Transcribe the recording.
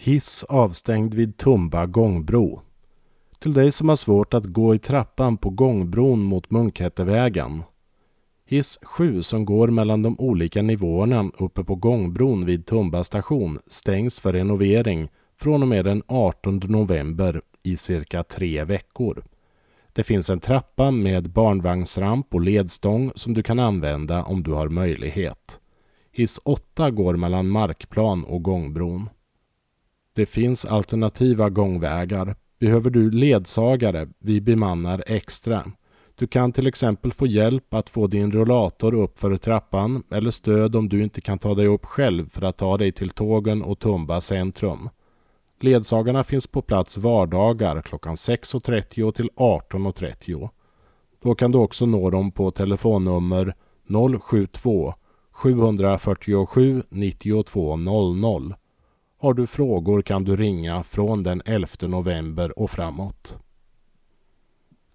Hiss avstängd vid Tumba gångbro. Till dig som har svårt att gå i trappan på gångbron mot Munkhättevägen. Hiss 7 som går mellan de olika nivåerna uppe på gångbron vid Tumba station stängs för renovering från och med den 18 november i cirka 3 veckor. Det finns en trappa med barnvagnsramp och ledstång som du kan använda om du har möjlighet. Hiss 8 går mellan Markplan och gångbron. Det finns alternativa gångvägar. Behöver du ledsagare, vi bemannar extra. Du kan till exempel få hjälp att få din rollator upp för trappan eller stöd om du inte kan ta dig upp själv för att ta dig till tågen och Tumba centrum. Ledsagarna finns på plats vardagar klockan 6.30 till 18.30. Då kan du också nå dem på telefonnummer 072 747 9200. Har du frågor kan du ringa från den 11 november och framåt.